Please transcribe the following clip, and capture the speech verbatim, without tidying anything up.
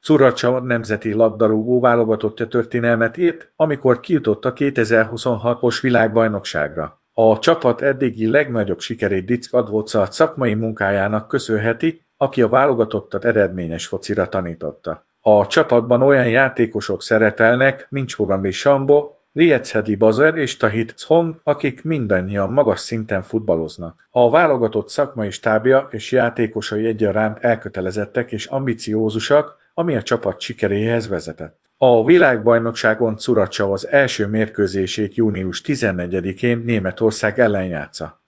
Curacao nemzeti labdarúgó válogatottja történelmet írt, amikor kijutott a kétezer-huszonhatos világbajnokságra. A csapat eddigi legnagyobb sikerét Dick Advocaat szakmai munkájának köszönheti, aki a válogatottat eredményes focira tanította. A csapatban olyan játékosok szerepelnek, mint Csorami Sambo, Lietszedi Bazer és Tahit Chong, akik mindannyian magas szinten futballoznak. A válogatott szakmai stábja és játékosai egyaránt elkötelezettek és ambiciózusak, ami a csapat sikeréhez vezetett. A világbajnokságon Curacao az első mérkőzését június tizennegyedikén Németország ellen játsza.